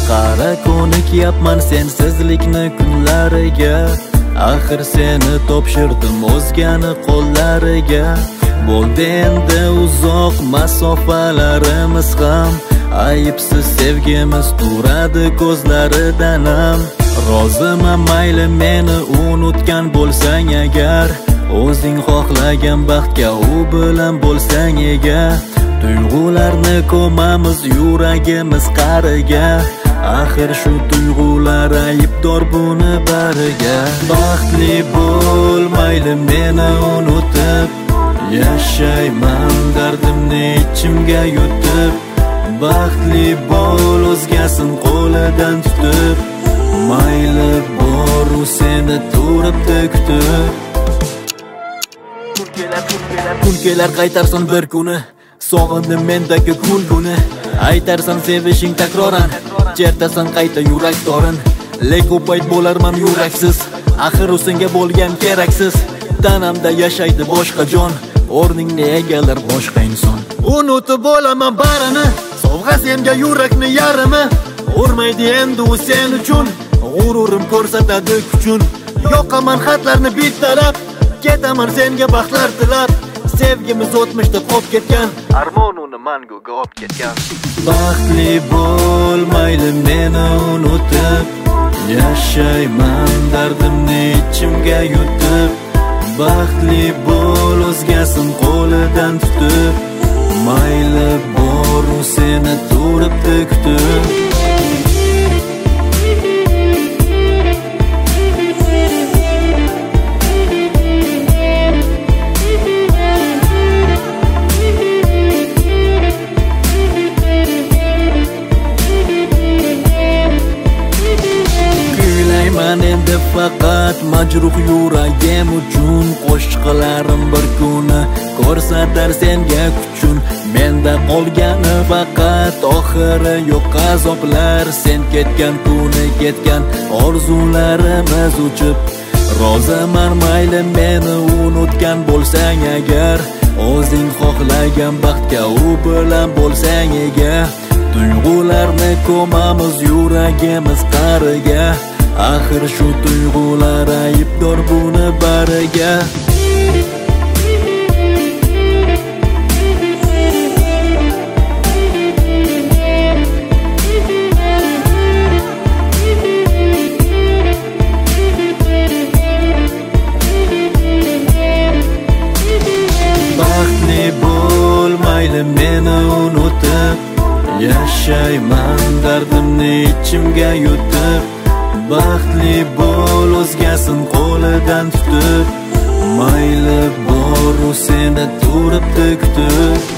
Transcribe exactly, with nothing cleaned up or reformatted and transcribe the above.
Qara ko'nikyapman sensizlikni kunlariga, axir seni topshirdim o'zgani qo'llariga. Bo'ldi endi uzoq masofalarimiz ham, ayibsiz sevgimiz turadi ko'zlaridan ham. Roziman mayli meni unutgan bo'lsang agar, o'zing xohlagan baxtga u bilan bo'lsang ega. Tuyg'ularni ko'mamiz yuragimiz qariga, axir shu tuyg'ular aybdor buni bariga. Baxtli bo'l mayli meni unutib, yashayman dardimni ichimga yutib. Baxtli bo'l o'zgasin qo'lidan tutib, mayli bor u seni turibdi kutib. Kun kelar qaytarsan bir kuni, sog'indim mendagi kulguni. Aytarsan sevishing takroran, chertasan qayta yurak torin. Lek ko'payt bo'larman yuraksiz, axir u senga bo'lgan keraksiz. Tanamda yashaydi boshqa jon, o'rningni egallar boshqa inson. Unutib bo'laman barini, sovg'a senga yurakni yarimi. Urmaydi endi u sen uchun, g'ururim ko'rsatadi kuchun. Yoqaman xatlarni bittalab, ketaman senga baxtlar tilab. Sevgimiz o'tmishda qolib ketgan, armon uni manguga olib ketgan. Baxtli bo'l mayli meni unutib, yashayman dardimni ichimga yutib. Baxtli bo'l o'zgasin qo'lidan tutib, mayli bor u seni turibdi kutib. Endi faqat majruh yuragim uchun, qo'shiqlarim bir kuni ko'rsatar senga kuchun. Menda qolgani faqat oxiri yo'q azoblar, sen ketgan kuni ketgan orzularimiz uchib. Roziman mayli meni unutgan bo'lsang agar, o'zing xohlagan baxtga u bilan bo'lsang ega. Tuyg'ularni ko'mamiz yuragimiz qariga, axir shu tuyg'ular aybdor buni bariga. Baxtli bo'l mayli meni unutib, yashayman dardimni ichimga yutib. Baxtli bo'l o'zgasin qo'lidan tutib, mayli bor u seni turibdi kutib.